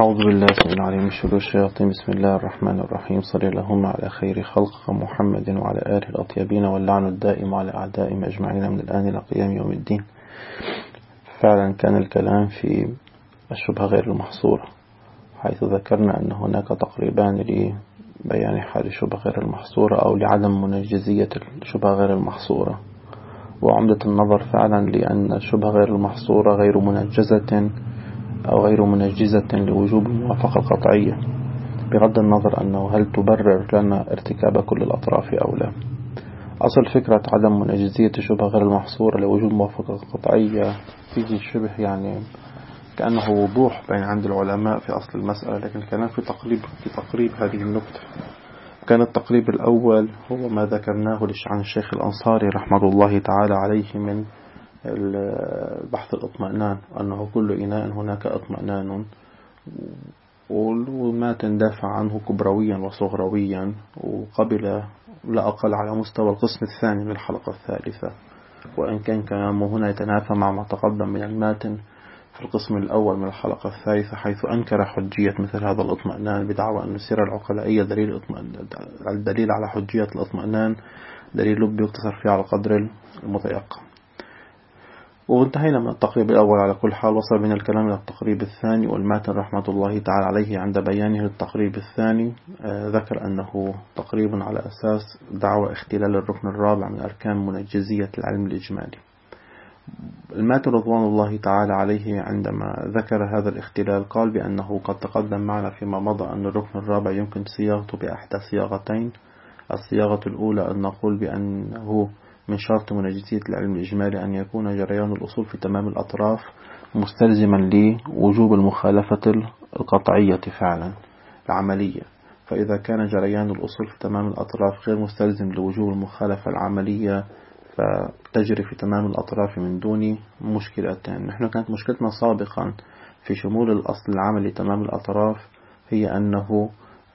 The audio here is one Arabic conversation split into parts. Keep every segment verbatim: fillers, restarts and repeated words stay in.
أعوذ بالله السميع العليم من شرور الشياطين. بسم الله الرحمن الرحيم. صل اللهم على خير خلق محمد وعلى آله الأطيبين، واللعن الدائم على أعدائهم أجمعين من الآن إلى قيام يوم الدين. فعلا كان الكلام في الشبهة غير المحصورة، حيث ذكرنا أن هناك تقريبان لبيان حال الشبهة غير المحصورة أو لعدم منجزية الشبهة غير المحصورة. وعمدة النظر فعلا لأن الشبهة غير المحصورة غير منجزة أو غير منجزة لوجوب الموافقة القطعية، بغض النظر أنه هل تبرر لنا ارتكاب كل الأطراف أو لا. أصل فكرة عدم منجزية الشبهة غير المحصورة لوجوب الموافقة القطعية فيه شبه يعني كأنه وضوح بين عند العلماء في أصل المسألة، لكن الكلام في تقريب في تقريب هذه النقطة. كان التقريب الأول هو ما ذكرناه عن الشيخ الأنصاري رحمه الله تعالى عليه من البحث الاطمئنان، أنه كل إناء هناك اطمئنان، وما تندافع عنه كبرويا وصغرويا، وقبل لا أقل على مستوى القسم الثاني من الحلقة الثالثة، وإن كان كلامه هنا يتنافى مع ما تقدم من الماتن في القسم الأول من الحلقة الثالثة، حيث أنكر حجية مثل هذا الاطمئنان بدعوى أن السيرة العقلائية دليل الدليل على حجية الاطمئنان دليل لب يقتصر فيه على قدر المتيقن. وانتهينا من التقريب الأول. على كل حال وصل بنا الكلام إلى التقريب الثاني، والماتن رحمة الله تعالى عليه عند بيانه للتقريب الثاني آه ذكر أنه تقريب على أساس دعوى اختلال الركن الرابع من أركان منجزية العلم الإجمالي. الماتن رضوان الله تعالى عليه عندما ذكر هذا الاختلال قال بأنه قد تقدم معنا فيما مضى أن الركن الرابع يمكن صياغته بأحدى صياغتين. الصياغة الأولى أن نقول بأنه من شرط منجزية العلم الإجمالي أن يكون جريان الأصول في تمام الأطراف مستلزما لوجوب المخالفة القطعية فعلا العملية. فإذا كان جريان الأصول في تمام الأطراف غير مستلزم لوجوب المخالفة العملية فتجري في تمام الأطراف من دون مشكلتين. نحن كانت مشكلتنا سابقا في شمول الأصل العملي تمام الأطراف هي أنه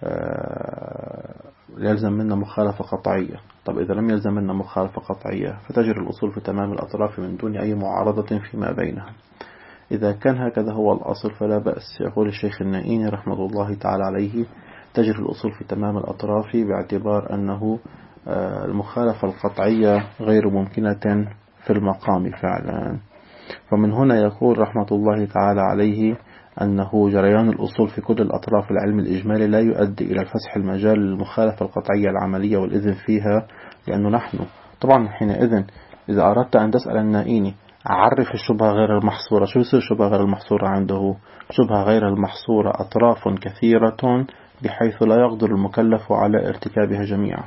يلزم منا مخالفة قطعية. طب إذا لم يلزم منا مخالفة قطعية فتجري الأصول في تمام الأطراف من دون أي معارضة فيما بينها. إذا كان هكذا هو الأصل فلا بأس. يقول الشيخ النائيني رحمه الله تعالى عليه تجري الأصول في تمام الأطراف باعتبار أنه المخالفة القطعية غير ممكنة في المقام فعلا. فمن هنا يقول رحمة الله تعالى عليه أنه جريان الأصول في كل الأطراف العلم الإجمالي لا يؤدي إلى الفسح المجال للمخالفة القطعية العملية والإذن فيها، لأنه نحن طبعا حينئذ إذا أردت أن تسأل النائيني أعرف الشبهة غير المحصورة، شو يصير الشبهة غير المحصورة عنده؟ شبهة غير المحصورة أطراف كثيرة بحيث لا يقدر المكلف على ارتكابها جميعا.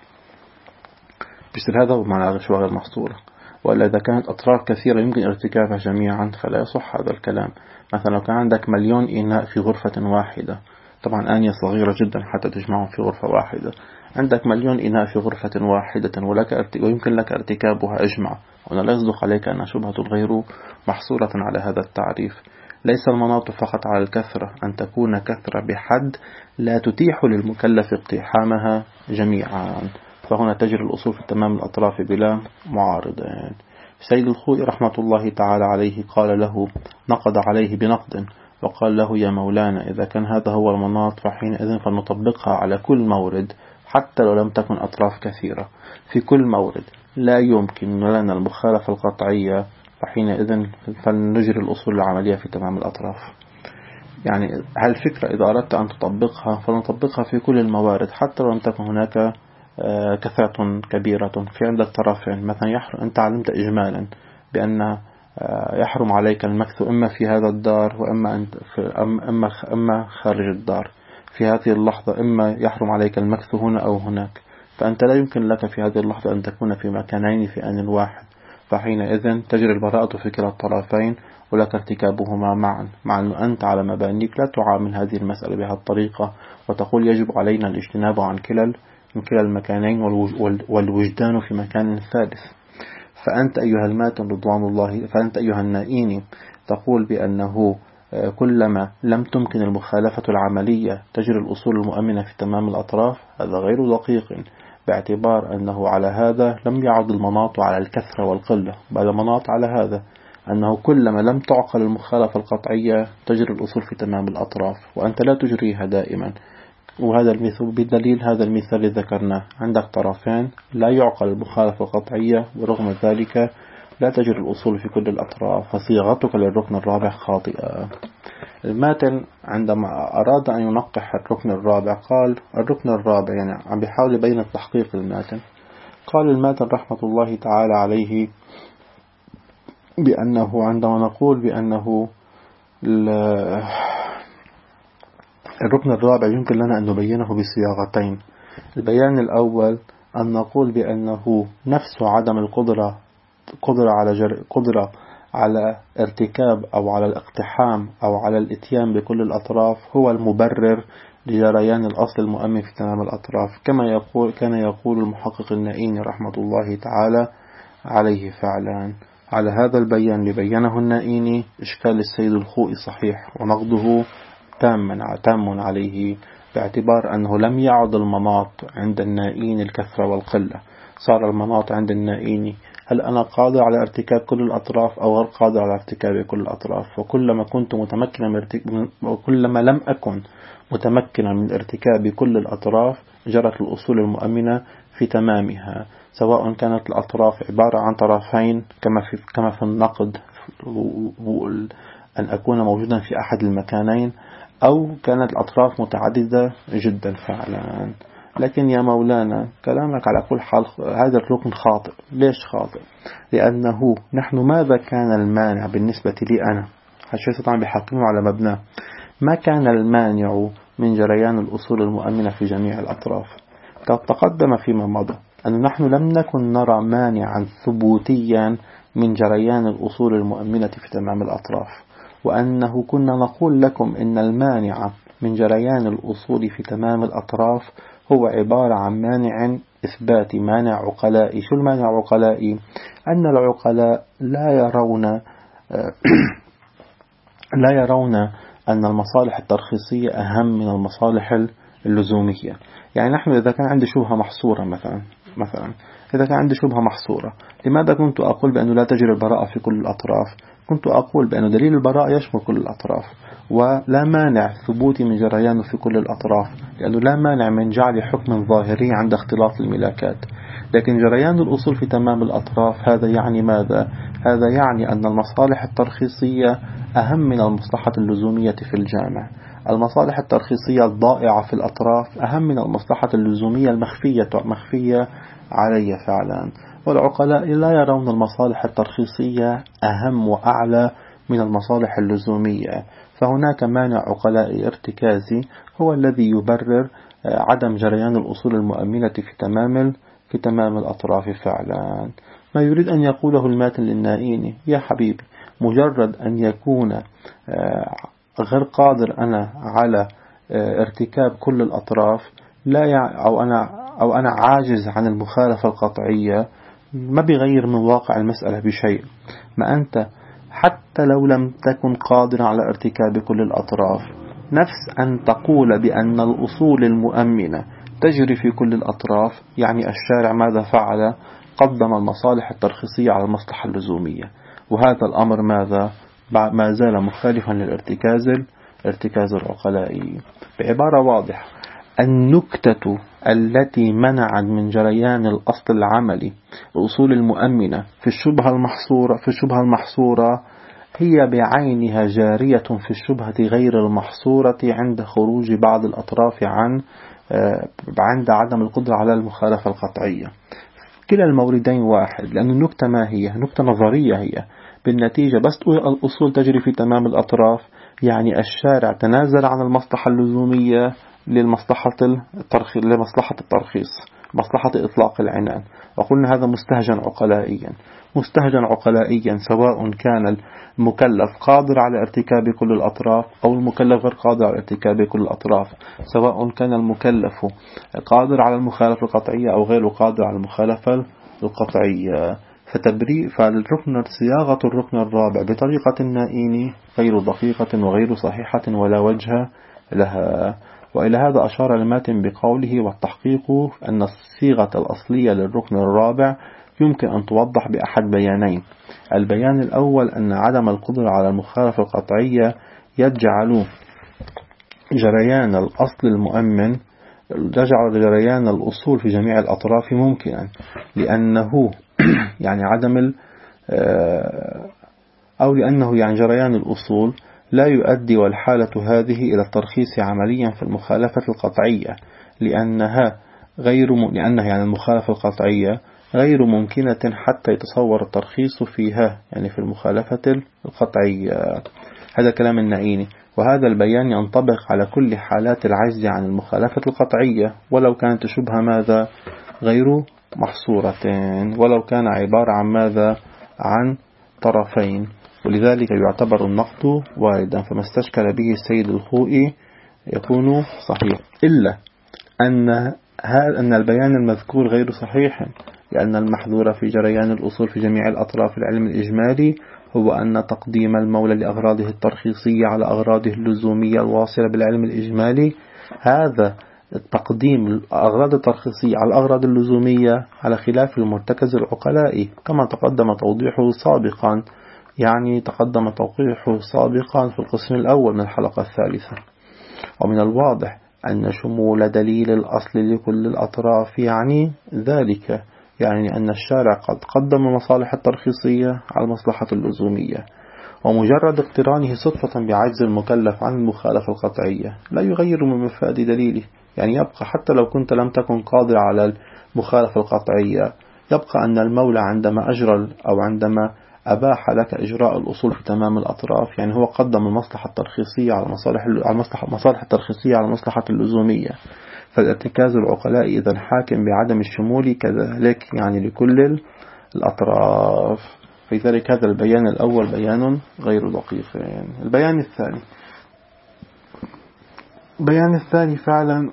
بيصير هذا هو معنى الشبهة غير المحصورة. وإلا إذا كانت أطراف كثيرة يمكن ارتكابها جميعا فلا يصح هذا الكلام. مثلا لو كان عندك مليون إناء في غرفة واحدة، طبعا آنية صغيرة جدا حتى تجمعهم في غرفة واحدة، عندك مليون إناء في غرفة واحدة ولك ارتك... ويمكن لك ارتكابها أجمع، وأنا لا يصدق عليك أن شبهة غير محصورة على هذا التعريف. ليس المناط فقط على الكثرة، أن تكون كثرة بحد لا تتيح للمكلف اقتحامها جميعا، فهنا تجري الأصول في تمام الأطراف بلا معارضين. سيد الخوئي رحمة الله تعالى عليه قال له نقد عليه بنقد وقال له يا مولانا إذا كان هذا هو المناط فحينئذ فلنطبقها على كل مورد حتى لو لم تكن أطراف كثيرة. في كل مورد لا يمكن لنا المخالفة القطعية فحينئذ فلنجري الأصول العملية في تمام الأطراف. يعني هالفكرة إذا أردت أن تطبقها فلنطبقها في كل الموارد حتى لو لم تكن هناك كثرة كبيرة. في عندك طرفين، مثلا يحرم أنت علمت إجمالا بأن يحرم عليك المكث إما في هذا الدار وإما أنت في أما أما خارج الدار. في هذه اللحظة إما يحرم عليك المكث هنا أو هناك، فأنت لا يمكن لك في هذه اللحظة أن تكون في مكانين في آن واحد، فحينئذ تجري البراءة في كلا الطرفين ولك ارتكابهما معا، مع أن أنت على مبانيك لا تعامل هذه المسألة بهذه الطريقة وتقول يجب علينا الاجتناب عن كلا من كلا المكانين والوجدان في مكان ثالث. فأنت أيها الماتن رضوان الله فأنت أيها النائيني تقول بأنه كلما لم تمكن المخالفة العملية تجري الأصول المؤمنة في تمام الأطراف. هذا غير دقيق باعتبار أنه على هذا لم يعد المناط على الكثرة والقلة، بل مناط على هذا أنه كلما لم تعقل المخالفة القطعية تجري الأصول في تمام الأطراف، وأنت لا تجريها دائما. وهذا المثال بدليل هذا المثال اللي ذكرناه، عندك طرفين لا يعقل المخالفة القطعية، ورغم ذلك لا تجري الأصول في كل الأطراف، فصيغتك للركن الرابع خاطئة. الماتن عندما أراد أن ينقح الركن الرابع قال الركن الرابع، يعني عم بيحاول يبين التحقيق الماتن. قال الماتن رحمة الله تعالى عليه بأنه عندما نقول بأنه الركن الرابع يمكن لنا أن نبينه بصياغتين. البيان الأول أن نقول بأنه نفس عدم القدرة قدرة على جر... قدرة على ارتكاب أو على الاقتحام أو على الاتيان بكل الأطراف هو المبرر لجريان الأصل المؤمن في تمام الأطراف، كما يقول كان يقول المحقق النائيني رحمة الله تعالى عليه فعلا. على هذا البيان اللي بينه النائيني إشكال السيد الخوئي صحيح، ونقضه تام تام عليه، باعتبار أنه لم يعد المناط عند النائين الكثرة والقلة. صار المناط عند النائيني هل أنا قادر على ارتكاب كل الأطراف أو غير قادر على ارتكاب كل الأطراف، وكلما كنت متمكنا من ارتكاب وكلما لم أكن متمكنا من ارتكاب كل الأطراف جرت الأصول المؤمنة في تمامها، سواء كانت الأطراف عبارة عن طرفين كما في كما في النقد أن أكون موجودا في أحد المكانين، أو كانت الأطراف متعددة جدا فعلا. لكن يا مولانا كلامك على كل حال هذا الركن خاطئ. ليش خاطئ؟ لأنه نحن ماذا كان المانع بالنسبة لي أنا؟ هالشيء طبعا بيحكمه على مبناه. ما كان المانع من جريان الأصول المؤمنة في جميع الأطراف؟ تقدم فيما مضى أن نحن لم نكن نرى مانعا ثبوتيا من جريان الأصول المؤمنة في تمام الأطراف، وأنه كنا نقول لكم إن المانع من جريان الأصول في تمام الأطراف هو عبارة عن مانع إثباتي، مانع عقلائي. شو المانع عقلائي؟ أن العقلاء لا يرون لا يرون أن المصالح الترخيصية أهم من المصالح اللزومية. يعني نحن إذا كان عندي شبهة محصورة مثلا مثلا إذا كان عندي شبهة محصورة، لماذا كنت أقول بأنه لا تجري البراءة في كل الأطراف؟ كنت أقول بأن دليل البراءة يشمل كل الأطراف، ولا مانع ثبوتي من جريانه في كل الأطراف، لأنه لا مانع من جعل حكم ظاهري عند اختلاط الملاكات. لكن جريان الأصول في تمام الأطراف هذا يعني ماذا؟ هذا يعني أن المصالح الترخيصية أهم من المصلحة اللزومية في الجامع. المصالح الترخيصية الضائعة في الأطراف أهم من المصلحة اللزومية المخفية مخفية علي فعلا. والعقلاء لا يرون المصالح الترخيصية أهم وأعلى من المصالح اللزومية، فهناك مانع عقلائي ارتكازي هو الذي يبرر عدم جريان الأصول المؤمنة في تمام في تمام الأطراف فعلا. ما يريد أن يقوله الماتن للنائيني يا حبيبي، مجرد أن يكون غير قادر أنا على ارتكاب كل الأطراف لا يع... أو أنا أو أنا عاجز عن المخالفة القطعية، ما بيغير من واقع المسألة بشيء. ما أنت حتى لو لم تكن قادرا على ارتكاب كل الأطراف، نفس أن تقول بأن الأصول المؤمنة تجري في كل الأطراف، يعني الشارع ماذا فعل؟ قدم المصالح الترخيصية على المصلحة اللزومية، وهذا الأمر ماذا؟ ما زال مخالفا للارتكاز الارتكاز العقلائي. بعبارة واضحة، النكتة التي منعت من جريان الأصل العملي الأصول المؤمنة في الشبهة المحصورة في الشبهة المحصورة هي بعينها جارية في الشبهة غير المحصورة عند خروج بعض الأطراف عن عند عدم القدرة على المخالفة القطعية. كلا الموردين واحد، لأن النكتة ما هي؟ نكتة نظرية هي. بالنتيجة بس تقول الأصول تجري في تمام الأطراف، يعني الشارع تنازل عن المصلحة اللزومية للمصلحة الترخيص لمصلحة الترخيص، مصلحة إطلاق العنان. وقلنا هذا مستهجن عقلائيا مستهجن عقلائيا سواء كان المكلف قادر على ارتكاب كل الأطراف أو المكلف غير قادر على ارتكاب كل الأطراف، سواء كان المكلف قادر على المخالفة القطعية أو غير قادر على المخالفة القطعية. فتبريء فالركن صياغة الركن الرابع بطريقة النائيني غير دقيقة وغير صحيحة ولا وجه لها. وإلى هذا أشار الماتن بقوله: والتحقيق أن الصيغة الأصلية للركن الرابع يمكن أن توضح بأحد بيانين. البيان الأول أن عدم القدرة على المخالفة القطعية يجعل جريان الأصل المؤمن يجعل جريان الأصول في جميع الأطراف ممكنا، لأنه يعني عدم أو لأنه يعني جريان الأصول لا يؤدي والحالة هذه إلى الترخيص عمليا في المخالفة القطعية، لأنها غير م... لأنها يعني المخالفة القطعية غير ممكنة حتى يتصور الترخيص فيها، يعني في المخالفة القطعية. هذا كلام النعيني، وهذا البيان ينطبق على كل حالات العجز عن المخالفة القطعية ولو كانت شبهة ماذا غير محصورة، ولو كان عبارة عن ماذا عن طرفين، ولذلك يعتبر النقد واردا. فما استشكل به السيد الخوئي يكون صحيح، إلا أن هذا أن البيان المذكور غير صحيح، لأن المحظور في جريان الأصول في جميع الأطراف العلم الإجمالي هو أن تقديم المولى لأغراضه الترخيصية على أغراضه اللزومية الواصلة بالعلم الإجمالي، هذا التقديم الأغراض الترخيصية على الأغراض اللزومية على خلاف المرتكز العقلائي، كما تقدم توضيحه سابقا، يعني تقدم توضيحه سابقا في القسم الأول من الحلقة الثالثة. ومن الواضح أن شمول دليل الأصل لكل الأطراف يعني ذلك، يعني أن الشارع قد قدم المصالح الترخيصية على المصلحة اللزومية، ومجرد اقترانه صدفة بعجز المكلف عن المخالفة القطعية لا يغير من مفاد دليله، يعني يبقى حتى لو كنت لم تكن قادر على المخالفة القطعية، يبقى أن المولى عندما أجرى أو عندما أباح لك إجراء الأصول في تمام الأطراف، يعني هو قدم المصلحة الترخيصية على المصالح المصالح الترخيصية على المصلحة اللزومية. فالارتكاز العقلائي إذا حاكم بعدم الشمول كذلك يعني لكل الأطراف. في ذلك هذا البيان الأول بيان غير دقيق. البيان الثاني البيان الثاني فعلا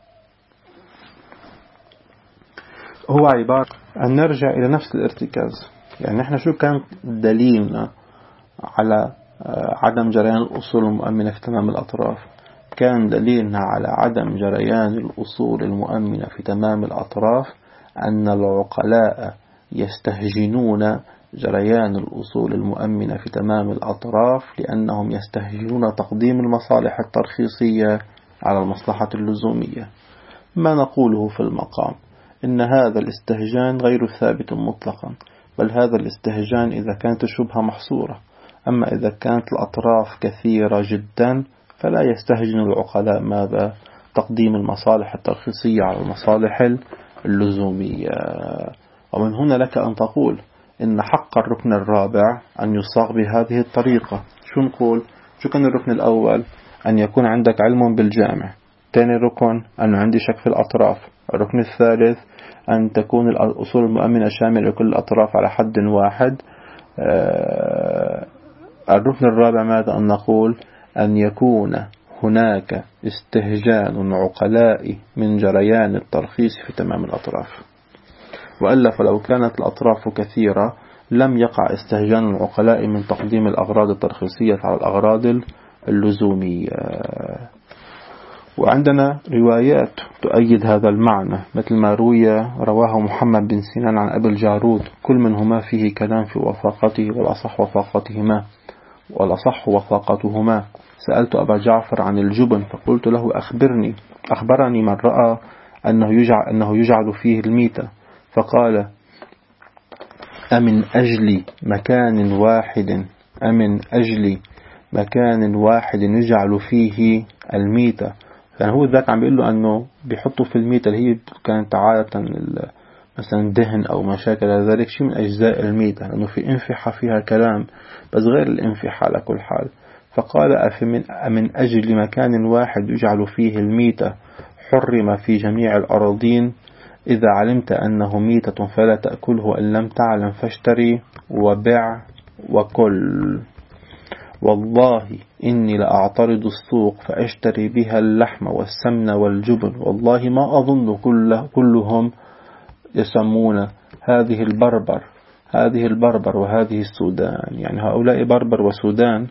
هو عبارة أن نرجع إلى نفس الارتكاز. يعني نحن شو كان دليلنا على عدم جريان الأصول المؤمنة في تمام الأطراف؟ كان دليلنا على عدم جريان الأصول المؤمنة في تمام الأطراف أن العقلاء يستهجنون جريان الأصول المؤمنة في تمام الأطراف، لأنهم يستهجنون تقديم المصالح الترخيصية على المصلحة اللزومية. ما نقوله في المقام إن هذا الاستهجان غير ثابت مطلقا، بل هذا الاستهجان إذا كانت الشبهة محصورة، أما إذا كانت الأطراف كثيرة جدا فلا يستهجن العقلاء ماذا تقديم المصالح الترخيصية على المصالح اللزومية. ومن هنا لك أن تقول إن حق الركن الرابع أن يصاغ بهذه الطريقة. شو نقول؟ شو كان الركن الأول؟ أن يكون عندك علم بالجامع. ثاني ركن أن عندي شك في الأطراف. الركن الثالث أن تكون الأصول المؤمنة شاملة لكل الأطراف على حد واحد. أه الركن الرابع ماذا أن نقول؟ أن يكون هناك استهجان عقلائي من جريان الترخيص في تمام الأطراف، وإلا فلو كانت الأطراف كثيرة لم يقع استهجان العقلاء من تقديم الأغراض الترخيصية على الأغراض اللزومية. وعندنا روايات تؤيد هذا المعنى، مثل ما روي رواه محمد بن سنان عن أبي الجارود، كل منهما فيه كلام في وثاقته والأصح وثاقتهما والأصح وثاقتهما. سألت أبا جعفر عن الجبن فقلت له أخبرني أخبرني من رأى أنه يجعل, أنه يجعل فيه الميتة، فقال أمن أجل مكان واحد أمن أجل مكان واحد يجعل فيه الميتة. يعني هو ذاك عم بيقول له أنه بيحطوا في الميتة اللي هي كانت عادة مثلا دهن أو مشاكل ذلك شيء من أجزاء الميتة، لأنه في انفحة فيها كلام بس غير الانفحة على كل حال. فقال أفمن من أجل مكان واحد يجعل فيه الميتة حرم في جميع الأراضين، إذا علمت أنه ميتة فلا تأكله، إن لم تعلم فاشتري وبع وكل. والله إني لأعترض السوق فأشتري بها اللحم والسمن والجبن، والله ما أظن كل كلهم يسمون هذه البربر هذه البربر وهذه السودان، يعني هؤلاء بربر وسودان،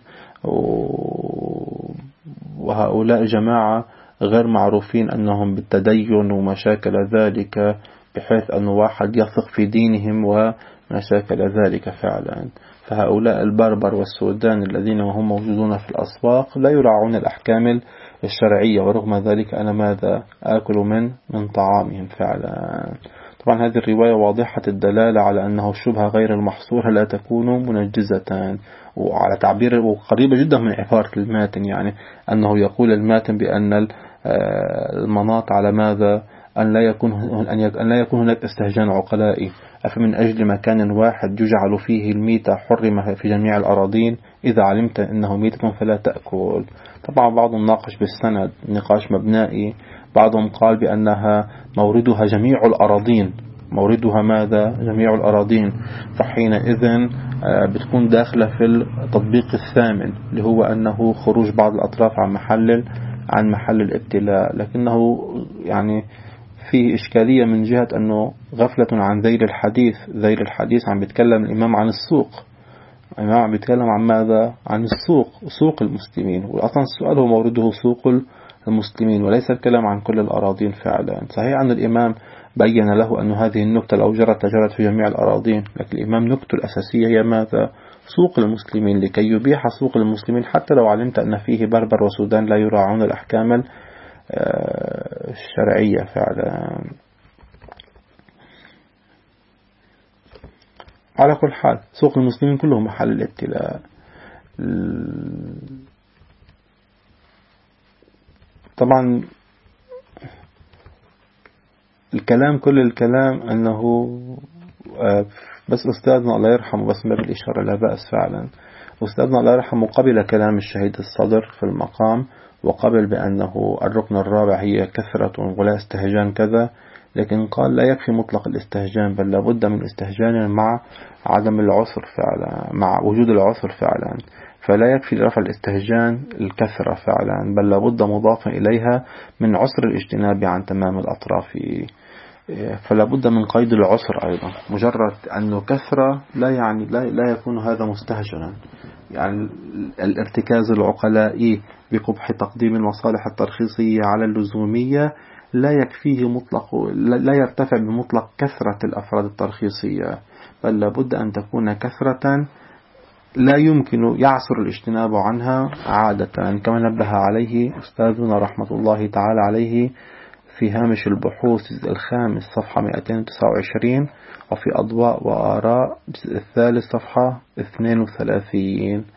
وهؤلاء جماعة غير معروفين أنهم بالتدين ومشاكل ذلك بحيث أن واحد يثق في دينهم وما شاكل ذلك فعلا. فهؤلاء البربر والسودان الذين هم موجودون في الأسواق لا يراعون الأحكام الشرعية، ورغم ذلك أنا ماذا آكل من من طعامهم فعلا. طبعا هذه الرواية واضحة الدلالة على أنه الشبهة غير المحصورة لا تكون منجزة، وعلى تعبير وقريبة جدا من عبارة الماتن، يعني أنه يقول الماتن بأن المناط على ماذا أن لا يكون أن لا يكون هناك استهجان عقلائي، أفمن أجل مكان واحد يجعل فيه الميتة حرم في جميع الأراضين، إذا علمت أنه ميتة فلا تأكل. طبعا بعضهم ناقش بالسند نقاش مبنائي، بعضهم قال بأنها موردها جميع الأراضين، موردها ماذا جميع الأراضين، فحينئذ بتكون داخلة في التطبيق الثامن اللي هو أنه خروج بعض الأطراف عن محل عن محل الابتلاء. لكنه يعني فيه إشكالية من جهة أنه غفلة عن ذيل الحديث. ذيل الحديث عم بيتكلم الإمام عن السوق، الإمام عم بيتكلم عن ماذا؟ عن السوق، سوق المسلمين، وأصلا السؤال هو مورده سوق المسلمين وليس الكلام عن كل الأراضين فعلا. صحيح أن الإمام بيّن له أن هذه النكتة لو جرت جرت في جميع الأراضين، لكن الإمام نكته الأساسية هي ماذا؟ سوق المسلمين، لكي يبيح سوق المسلمين حتى لو علمت أن فيه بربر وسودان لا يراعون الأحكام الشرعية فعلا. على كل حال سوق المسلمين كلهم محل الابتلاء. طبعا الكلام كل الكلام أنه بس أستاذنا الله يرحمه، بس ما بالإشارة لا بأس فعلا، أستاذنا الله يرحمه قبل كلام الشهيد الصدر في المقام، وقبل بأنه الركن الرابع هي كثرة ولا استهجان كذا، لكن قال لا يكفي مطلق الاستهجان، بل لابد من استهجان مع عدم العسر فعلا، مع وجود العسر فعلا. فلا يكفي لرفع الاستهجان الكثرة فعلا، بل لابد مضافا إليها من عسر الاجتناب عن تمام الأطراف، فلا بد من قيد العسر أيضا. مجرد أنه كثرة لا يعني لا, لا يكون هذا مستهجنا. يعني الارتكاز العقلائي بقبح تقديم المصالح الترخيصية على اللزومية لا يكفيه مطلق، لا يرتفع بمطلق كثرة الأفراد الترخيصية، بل لابد أن تكون كثرة لا يمكن يعسر الاجتناب عنها عادة، كما نبه عليه أستاذنا رحمة الله تعالى عليه في هامش البحوث الخامس صفحة مئتين وتسعة وعشرين، وفي أضواء وآراء الثالث صفحة اثنين وثلاثين.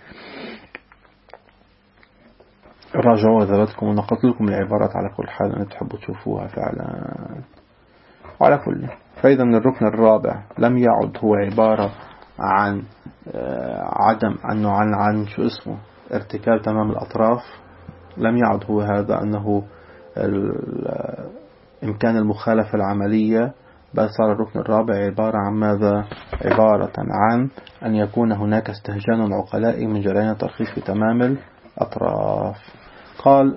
راجعوا إذا بدكم ونقلت لكم العبارات على كل حال أن تحبوا تشوفوها فعلا. وعلى كل فإذا من الركن الرابع لم يعد هو عبارة عن عدم أنه عن عن شو اسمه ارتكاب تمام الأطراف، لم يعد هو هذا أنه إمكان المخالفة العملية، بل صار الركن الرابع عبارة عن ماذا؟ عبارة عن أن يكون هناك استهجان عقلائي من جريان الترخيص في تمام الأطراف. قال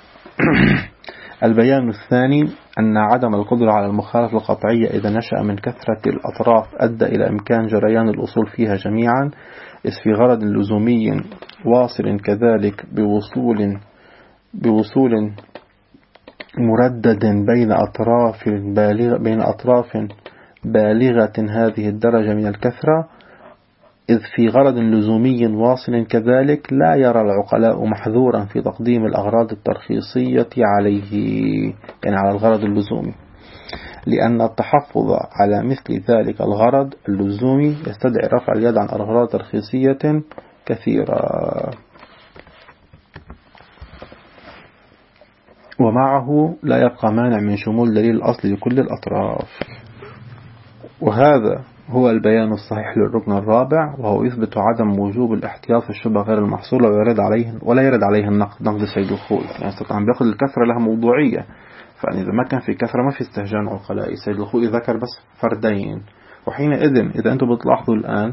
البيان الثاني أن عدم القدرة على المخالفة القطعية إذا نشأ من كثرة الأطراف أدى إلى إمكان جريان الأصول فيها جميعا، إذ في غرض لزومي واصل كذلك بوصول بوصول مردد بين أطراف بالغة بين أطراف بالغة هذه الدرجة من الكثرة، إذ في غرض لزومي واصل كذلك لا يرى العقلاء محذورا في تقديم الأغراض الترخيصية عليه، يعني على الغرض اللزومي، لأن التحفظ على مثل ذلك الغرض اللزومي يستدعي رفع اليد عن أغراض ترخيصية كثيرة، ومعه لا يبقى مانع من شمول دليل الأصل لكل الأطراف. وهذا هو البيان الصحيح للركن الرابع، وهو يثبت عدم وجوب الاحتياط في الشبهة غير المحصولة ويرد عليه ولا يرد عليه النقد نقد السيد الخوئي، يعني طبعا بيأخذ الكثرة لها موضوعية، فإذا ما كان في كثرة ما في استهجان عقلائي. السيد الخوئي ذكر بس فردين، وحينئذ إذا أنتم بتلاحظوا الآن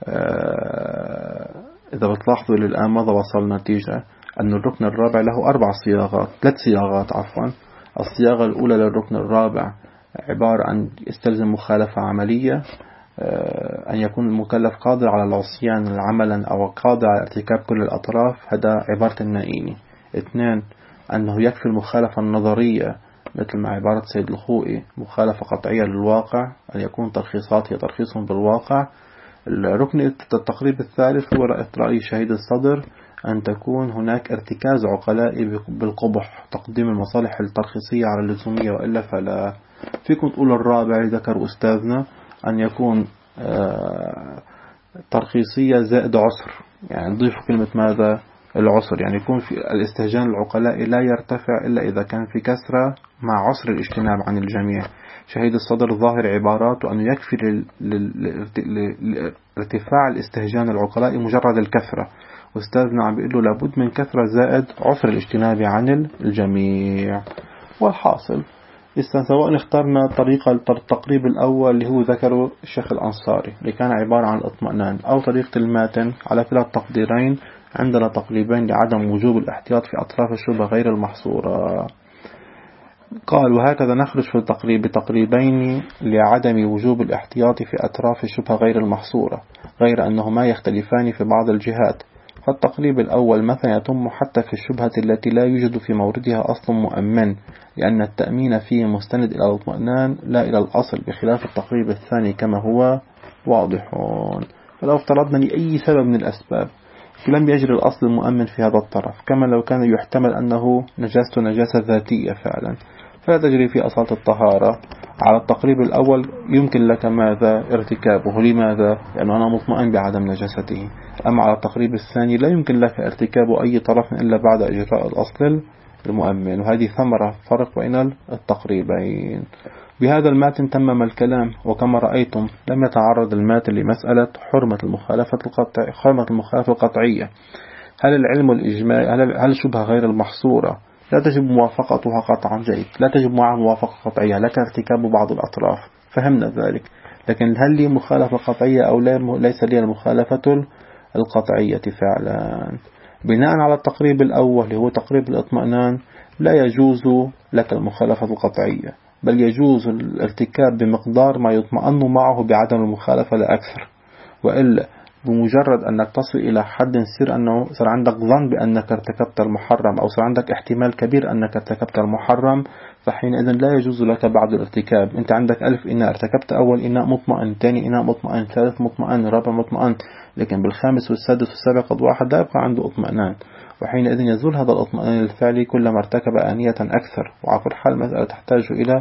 إذا بتلاحظوا للآن ماذا وصل نتيجة؟ أن الركن الرابع له أربع صياغات ثلاث صياغات عفوا. الصياغة الأولى للركن الرابع عبارة عن يستلزم مخالفة عملية، أن يكون المكلف قادر على العصيان عملا أو قادر على ارتكاب كل الأطراف، هذا عبارة النائيني. اثنان أنه يكفي المخالفة النظرية مثل ما عبارة سيد الخوئي مخالفة قطعية للواقع، أن يكون ترخيصات هي ترخيص بالواقع. الركن التقريب الثالث هو رأي شهيد الصدر، أن تكون هناك ارتكاز عقلائي بالقبح، تقديم المصالح الترخيصية على اللزومية وإلا فلا. فيكم تقول الرابع ذكر أستاذنا أن يكون ترخيصية زائد عسر، يعني نضيف كلمة ماذا؟ العسر، يعني يكون في الاستهجان العقلائي لا يرتفع إلا إذا كان في كسرة مع عسر الاجتناب عن الجميع. شهيد الصدر ظاهر عباراته أنه يكفي لارتفاع الاستهجان العقلائي مجرد الكثرة، واستاذنا عم بيقول له لابد من كثرة زائد عسر الاجتناب عن الجميع. والحاصل سواء اخترنا طريقة التقريب الأول اللي هو ذكره الشيخ الأنصاري اللي كان عبارة عن الاطمئنان، أو طريقة الماتن، على كلا التقديرين عندنا تقريبين لعدم وجوب الاحتياط في أطراف الشبهة غير المحصورة. قال وهكذا نخرج في التقريب بتقريبين لعدم وجوب الاحتياط في أطراف الشبهة غير المحصورة، غير أنهما يختلفان في بعض الجهات. فالتقريب الأول مثلا يتم حتى في الشبهة التي لا يوجد في موردها أصل مؤمن، لأن التأمين فيه مستند إلى الاطمئنان لا إلى الأصل، بخلاف التقريب الثاني كما هو واضح. فلو افترضنا لأي سبب من الأسباب لم يجري الأصل المؤمن في هذا الطرف، كما لو كان يحتمل أنه نجاسة نجاسة ذاتية فعلا، فلا تجري في أصالة الطهارة، على التقريب الأول يمكن لك ماذا؟ ارتكابه. لماذا؟ لأنه أنا مطمئن بعدم نجاسته. أما على التقريب الثاني لا يمكن لك ارتكاب أي طرف إلا بعد إجراء الأصل المؤمن، وهذه ثمرة فرق بين التقريبين. بهذا الماتن تمم الكلام، وكما رأيتم لم يتعرض الماتن لمسألة حرمة المخالفة القطعية. حرمة المخالفة القطعية هل العلم الإجماعي، هل هل الشبهة غير المحصورة لا تجب موافقتها قطعا؟ جيد، لا تجب معها موافقة قطعية، لك ارتكاب بعض الأطراف، فهمنا ذلك. لكن هل لي مخالفة قطعية أو ليس لي المخالفة القطعية فعلا؟ بناء على التقريب الأول اللي هو تقريب الاطمئنان لا يجوز لك المخالفة القطعية، بل يجوز الارتكاب بمقدار ما يطمئن معه بعدم المخالفة لا أكثر. وإلا بمجرد أنك تصل إلى حد سير أنه صار عندك ظن بأنك ارتكبت المحرم، أو صار عندك احتمال كبير أنك ارتكبت المحرم، فحينئذ لا يجوز لك بعد الارتكاب. أنت عندك ألف إناء، ارتكبت أول إناء مطمئن، ثاني إناء مطمئن، ثالث مطمئن، رابع مطمئن، لكن بالخامس والسادس والسابع قد واحد لا يبقى عنده اطمئنان، وحينئذ يزول هذا الاطمئنان الفعلي كلما ارتكب آنية أكثر. وعلى كل حال المسألة تحتاج إلى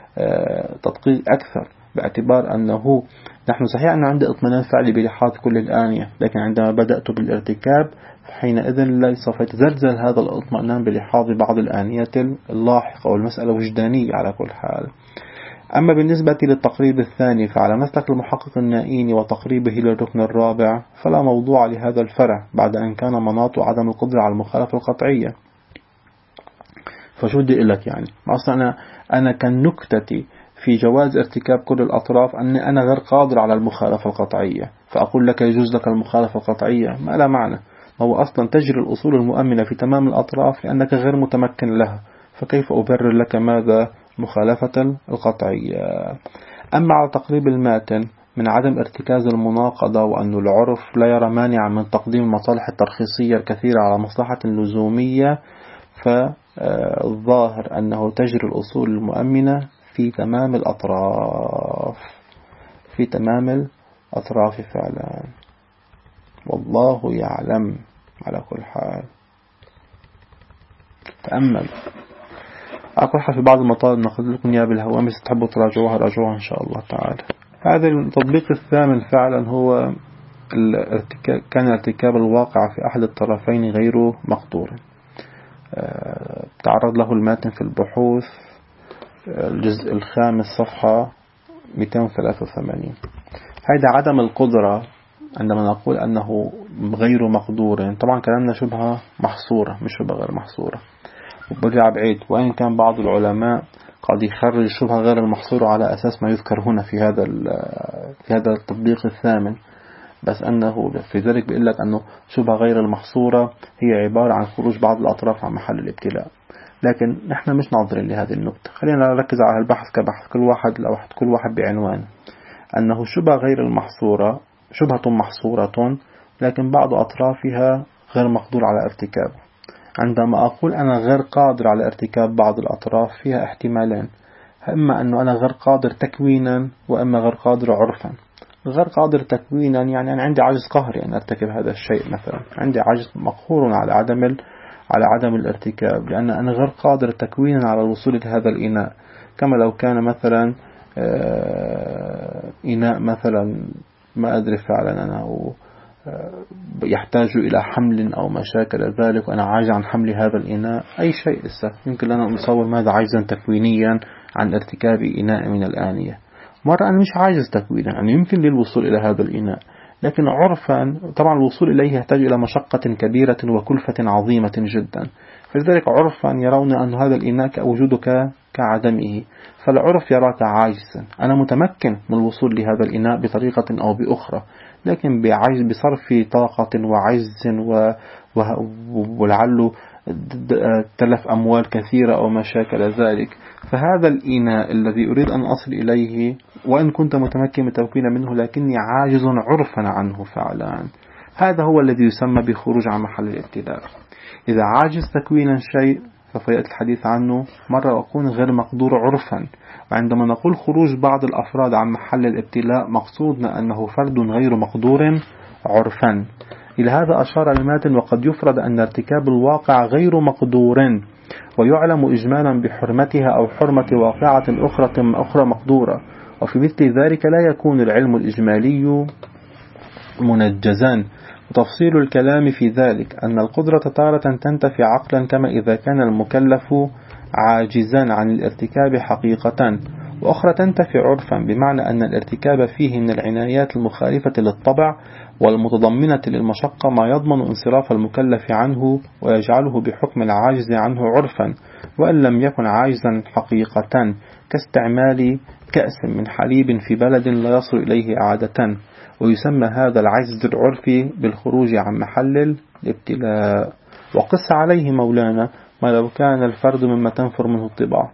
تدقيق أكثر، باعتبار أنه نحن صحيح أن عندي اطمئنان فعلي بلحاظ كل الآنية، لكن عندما بدأت بالارتكاب حينئذ لا سوف يتزلزل هذا الاطمئنان بلحاظ بعض الآنية اللاحقة، والمسألة وجدانية على كل حال. أما بالنسبة للتقريب الثاني فعلى مسلك المحقق النائيني وتقريبه للركن الرابع فلا موضوع لهذا الفرع بعد أن كان مناط عدم القدرة على المخالفة القطعية. فشو بدي أقول لك يعني؟ أصلا أنا, أنا كان نكتتي في جواز ارتكاب كل الأطراف أني أنا غير قادر على المخالفة القطعية، فأقول لك يجوز لك المخالفة القطعية، ما لا معنى. هو أصلا تجري الأصول المؤمنة في تمام الأطراف لأنك غير متمكن لها، فكيف أبرر لك ماذا؟ مخالفة القطعية. أما على تقريب الماتن من عدم ارتكاز المناقضة، وأن العرف لا يرى مانعا من تقديم المصالح الترخيصية الكثيرة على مصلحة اللزومية، فالظاهر أنه تجري الأصول المؤمنة في تمام الأطراف، في تمام الأطراف فعلا، والله يعلم. على كل حال تأمل. على كل حال في بعض المطالب نأخذ لكم إياها بالهوامش، تحبوا تراجعوها راجعوها إن شاء الله تعالى. هذا التطبيق الثامن فعلا هو الارتكاب، كان ارتكاب الواقع في أحد الطرفين غير مقدور. أه تعرض له الماتن في البحوث الجزء الخامس صفحة مئتين وثلاثة وثمانين. هذا عدم القدرة عندما نقول أنه غير مقدور، طبعا كلامنا شبهة محصورة مش شبهة غير محصورة، وبرجع بعيد. وإن كان بعض العلماء قد يخرج الشبهة غير المحصورة على أساس ما يذكر هنا في هذا في هذا التطبيق الثامن، بس أنه في ذلك بيقول لك أنه شبهة غير المحصورة هي عبارة عن خروج بعض الأطراف عن محل الابتلاء. لكن نحن مش ناظرين لهذه النقطة، خلينا نركز على البحث كبحث كل واحد لوحد، كل واحد بعنوان أنه شبهة غير المحصورة شبهة محصورة لكن بعض أطرافها غير مقدور على ارتكابه. عندما أقول أنا غير قادر على ارتكاب بعض الأطراف فيها احتمالين، إما أنه أنا غير قادر تكوينا وإما غير قادر عرفا. غير قادر تكوينا يعني أنا عندي عجز قهري أن أرتكب هذا الشيء، مثلا عندي عجز مقهور على عدم على عدم الارتكاب، لأن أنا غير قادر تكوينا على الوصول لهذا الإناء. كما لو كان مثلا إناء مثلا ما أدري فعلا أنا يحتاج إلى حمل أو مشاكل ذلك وأنا عاجز عن حمل هذا الإناء، أي شيء لسه يمكن لنا نصور ماذا عاجزا تكوينيا عن ارتكاب إناء من الآنية. مرة أنا مش عاجز تكوينا، يعني يمكن لي الوصول إلى هذا الإناء، لكن عرفا طبعا الوصول إليه يحتاج إلى مشقة كبيرة وكلفة عظيمة جدا، فلذلك عرفا يرون أن هذا الإناء وجودك كعدمه، فالعرف يراك عاجزا. أنا متمكن من الوصول لهذا الإناء بطريقة أو بأخرى، لكن بعجز بصرف طاقة وعجز ولعله تلف أموال كثيرة أو مشاكل ذلك. فهذا الإناء الذي أريد أن أصل إليه وإن كنت متمكن من تكوين منه لكني عاجز عرفا عنه فعلا، هذا هو الذي يسمى بخروج عن محل الابتلاء. إذا عاجز تكوينا شيء سوف يأتي الحديث عنه مرة أكون غير مقدور عرفا، وعندما نقول خروج بعض الأفراد عن محل الابتلاء مقصودنا أنه فرد غير مقدور عرفا. إلى هذا أشار الماتن: وقد يفرض أن ارتكاب الواقع غير مقدور ويعلم إجمالا بحرمتها أو حرمة واقعة أخرى أخرى مقدورة، وفي مثل ذلك لا يكون العلم الإجمالي منجزا. وتفصيل الكلام في ذلك أن القدرة تارة تنتفي عقلا كما إذا كان المكلف عاجزا عن الارتكاب حقيقة، وأخرى تنتفي عرفا بمعنى أن الارتكاب فيه من العنايات المخالفة للطبع والمتضمنة للمشقة ما يضمن انصراف المكلف عنه ويجعله بحكم العاجز عنه عرفا، وأن لم يكن عاجزا حقيقة، كاستعمال كأس من حليب في بلد لا يصل إليه عادة. ويسمى هذا العجز العرفي بالخروج عن محل الابتلاء. وقس عليه مولانا ما لو كان الفرد مما تنفر منه الطباع.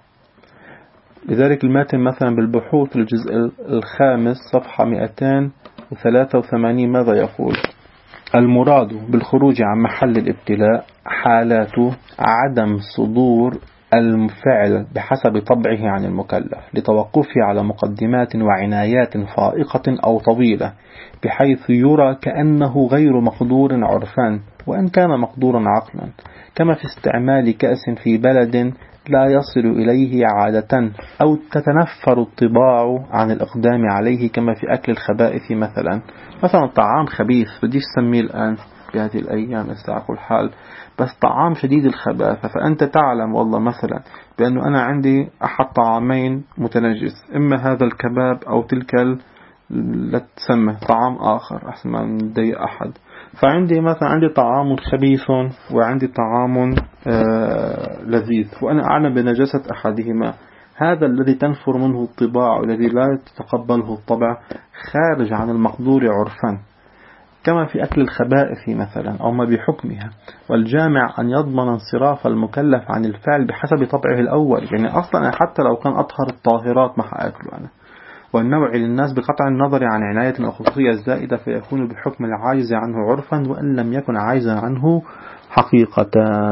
لذلك الماتن مثلا بالبحوث الجزء الخامس صفحة مئتين وثلاثة وثمانين ماذا يقول؟ المراد بالخروج عن محل الابتلاء حالات عدم صدور الفعل بحسب طبعه عن المكلف لتوقفه على مقدمات وعنايات فائقة أو طويلة بحيث يرى كأنه غير مقدور عرفان وإن كان مقدورا عقلا، كما في استعمال كأس في بلد لا يصل إليه عادة، أو تتنفر الطباع عن الإقدام عليه كما في أكل الخبائث مثلا. مثلا طعام خبيث بديش سميه الآن بهذه الأيام استعقل الحال، بس طعام شديد الخباثة، فأنت تعلم والله مثلا بأنه أنا عندي أحد طعامين متنجس، إما هذا الكباب أو تلك لا تسمى طعام آخر أحسن ما نضايق أحد. فعندي مثلا عندي طعام خبيث وعندي طعام آه لذيذ، وأنا أعلم بنجاسة أحدهما، هذا الذي تنفر منه الطباع والذي لا تتقبله الطبع خارج عن المقدور عرفا، كما في أكل الخبائث مثلا أو ما بحكمها. والجامع أن يضمن انصراف المكلف عن الفعل بحسب طبعه الأول، يعني أصلا حتى لو كان أطهر الطاهرات ما حأكله أنا، والنوع للناس بقطع النظر عن عناية أو خصوصية الزائدة فيكون بحكم العاجز عنه عرفا وأن لم يكن عاجزا عنه حقيقة.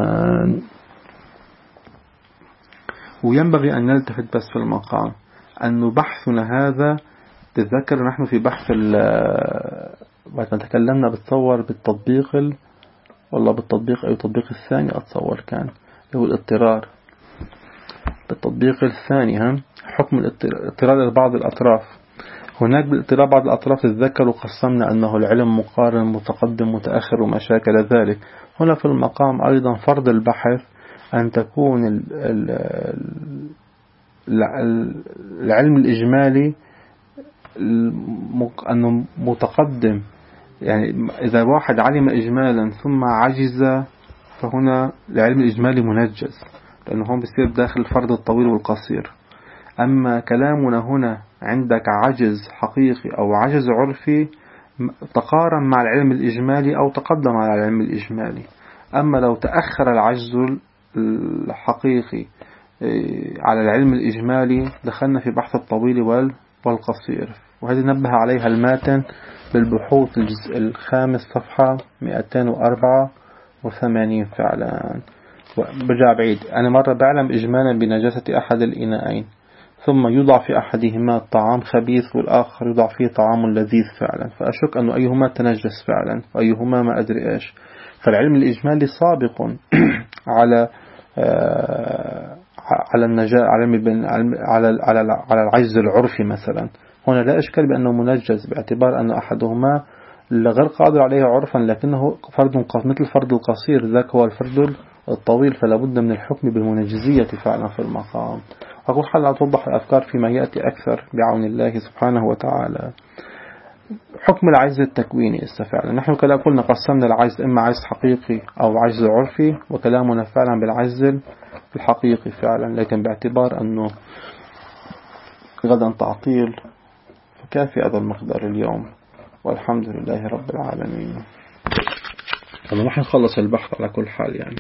وينبغي أن نلتفت بس في المقام أن بحثنا هذا تذكر نحن في بحث بعد ما تكلمنا بتصور بالتطبيق ال... والله بالتطبيق أي تطبيق الثاني أتصور كان هو الاضطرار، بالتطبيق الثاني هم حكم الاضطرار لبعض الأطراف. هناك بالاضطرار بعض الأطراف تذكروا قسمنا أنه العلم مقارن متقدم متأخر ومشاكل ذلك. هنا في المقام أيضا فرض البحث أن تكون ال... ال... العلم الإجمالي أنه متقدم، يعني إذا واحد علم إجمالا ثم عجز فهنا العلم الإجمالي منجز، لأنه هم بيصير داخل الفرض الطويل والقصير. أما كلامنا هنا عندك عجز حقيقي أو عجز عرفي تقارن مع العلم الإجمالي أو تقدم على العلم الإجمالي. أما لو تأخر العجز الحقيقي على العلم الإجمالي دخلنا في بحث الطويل والقصير، وهذه نبه عليها الماتن بالبحوث الجزء الخامس صفحة مئتين وأربعة وثمانين فعلا. برجع بعيد، أنا مرة بعلم إجمالا بنجاسة أحد الإناءين، ثم يوضع في أحدهما طعام خبيث والآخر يوضع فيه طعام لذيذ فعلا، فأشك أنه أيهما تنجس فعلا وأيهما ما أدري إيش. فالعلم الإجمالي سابق على على النجاة، على على على العجز العرفي مثلا. هنا لا إشكال بأنه منجز باعتبار أن أحدهما غير قادر عليه عرفا لكنه فرد مثل الفرد القصير، ذاك هو الفرد الطويل، فلا بد من الحكم بالمنجزية فعلا في المقام. أقول حال توضح الأفكار فيما يأتي أكثر بعون الله سبحانه وتعالى. حكم العجز التكويني فعلا، نحن كلا قلنا قسمنا العجز إما عجز حقيقي أو عجز عرفي، وكلامنا فعلا بالعجز الحقيقي فعلا، لكن باعتبار أنه غدا تعطيل فكافي هذا المقدار اليوم، والحمد لله رب العالمين. طبعا راح نخلص البحث على كل حال يعني.